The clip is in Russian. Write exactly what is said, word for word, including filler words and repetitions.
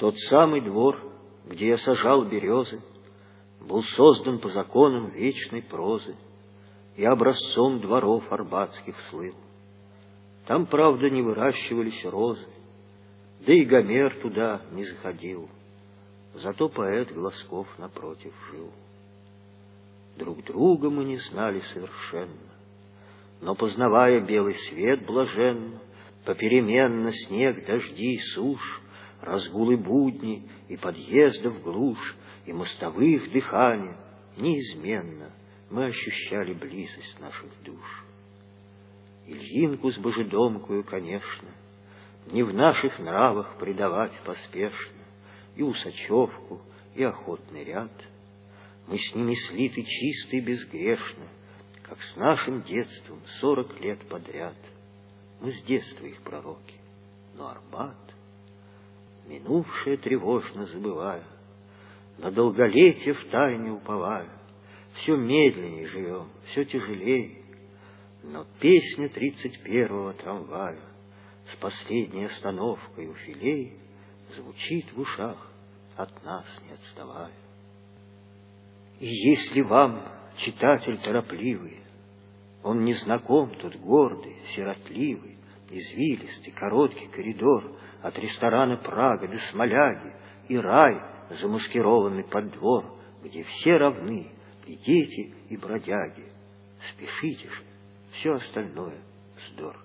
Тот самый двор, где я сажал березы, был создан по законам вечной прозы и образцом дворов арбатских слыл. Там, правда, не выращивались розы, да и Гомер туда не заходил, зато поэт Глазков напротив жил. Друг друга мы не знали совершенно, но, познавая белый свет блаженно, попеременно снег, дожди, сушь, разгулы будни и подъездов глушь, и мостовых дыхания, неизменно мы ощущали близость наших душ. Ильинку с божедомкою, конечно, не в наших нравах предавать поспешно, и усачевку, и охотный ряд. Мы с ними слиты чисто и безгрешно, как с нашим детством сорок лет подряд. Мы с детства их пророки, но Арбат, минувшее тревожно забывая, на долголетие втайне уповая, все медленнее живем, все тяжелее, но песня тридцать первого трамвая с последней остановкой у филей звучит в ушах, от нас не отставая. И если вам, читатель торопливый, он не знаком тут гордый, сиротливый, извилистый, короткий коридор от ресторана Прага до Смоляги и рай, замаскированный под двор, где все равны, и дети, и бродяги, спешите же, все остальное вздор.